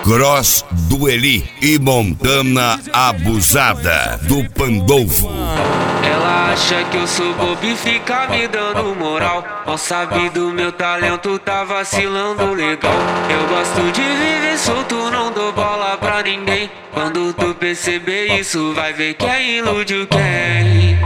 Cross do Eli e Montana Abusada do Pandolfo. Ela acha que eu sou bobo e fica me dando moral. Mal sabe do meu talento, tá vacilando legal. Eu gosto de viver solto, não dou bola pra ninguém. Quando tu perceber isso, vai ver quem iludiu quem.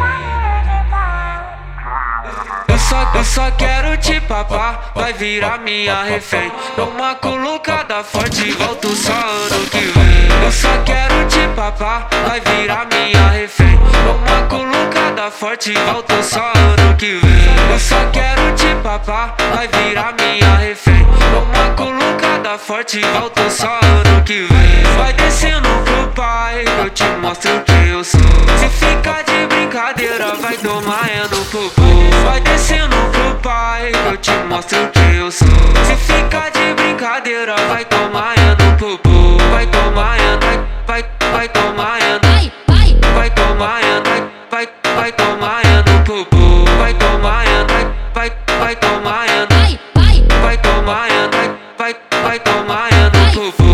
Eu só quero te papar, vai virar minha refém. Dou uma colocada forte, volto só ano que vem. Eu só quero te papar, vai virar minha refém. Dou uma colocada forte, volto só ano que vem. Eu só quero te papar, vai virar minha refém. Dou uma colocada forte, volto só ano que vem. Vai descendo pro pai, eu te mostro quem eu sou. Se ficar de brincadeira, vai tomar no popô. Vai descendo pro pai, eu te mostro quem eu sou. Se ficar de brincadeira, vai tomar no popô. Vai tomar vai tomar vai tomar vai tomar no popô. Vai tomar vai tomar vai tomar vai tomar no popô.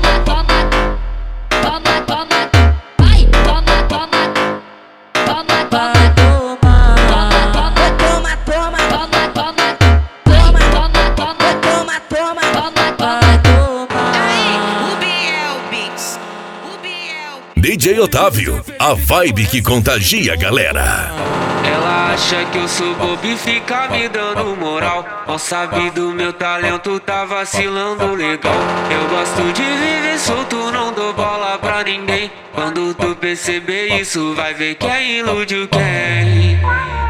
DJ Otávio, a vibe que contagia a galera. Ela acha que eu sou bobo e fica me dando moral. Mal sabe do meu talento, tá vacilando legal. Eu gosto de viver solto, não dou bola pra ninguém. Quando tu perceber isso, vai ver quem iludiu quem.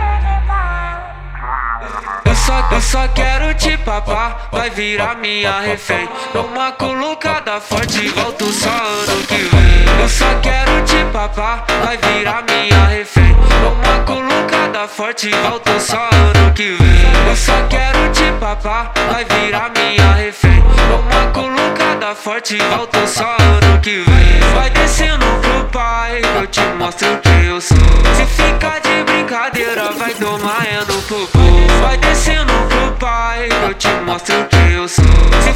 Eu só quero te papar, vai virar minha refém. Dou uma colocada forte, volto só ano que vem. Eu só quero te papar, vai virar minha refém. Dou uma colocada forte, volto só ano que vem. Eu só quero te papar, vai virar minha refém. Dou uma colocada forte, volto só ano que vem. Vai descendo pro pai, eu te mostro quem eu sou. Se ficar de brincadeira, vai tomar no popô. Vai descendo pro pai, eu te mostro quem eu sou.